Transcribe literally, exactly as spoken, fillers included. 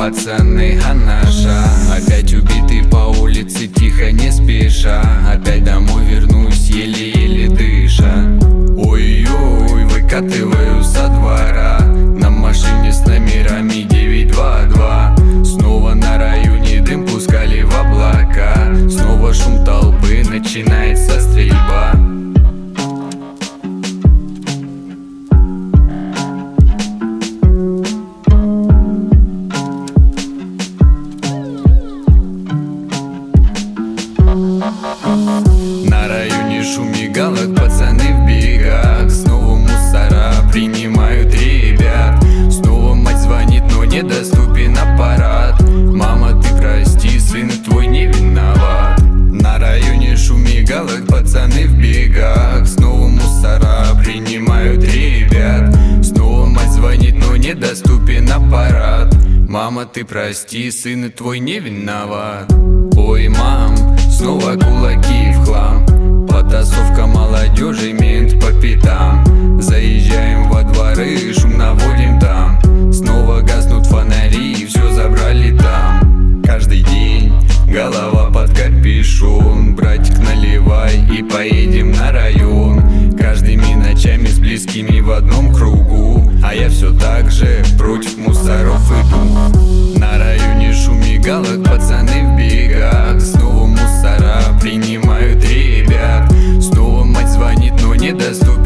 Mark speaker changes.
Speaker 1: пацаны, а наша опять убитый по улице, тихо, не спеша. Опять домой вернусь, еле-еле дыша. Ой-ой, выкатываю со двора на машине с номерами девять два два. Снова на районе дым пускали в облака. Снова шум толпы, начинается стрельба. На районе шум мигалок, пацаны в бегах. Снова мусора принимают ребят. Снова мать звонит, но недоступен аппарат. Мама, ты прости, сын твой не виноват. На районе шум мигалок, пацаны в бегах. Снова мусора принимают ребят. Снова мать звонит, но недоступен аппарат. Мама, ты прости, сын твой не виноват. Ой, мам, снова кулаки в хлам. Потасовка молодежи, мент по пятам. Заезжаем во дворы, шум наводим там. Снова гаснут фонари, и все забрали там. Каждый день голова под капюшон. Братик, наливай и поедем на район. Каждыми ночами с близкими в одном кругу. А я все так же против мусоров иду. На районе шум мигалок, пацаны в бегах. Снова мусора принимают ребят. Снова мать звонит, но недоступен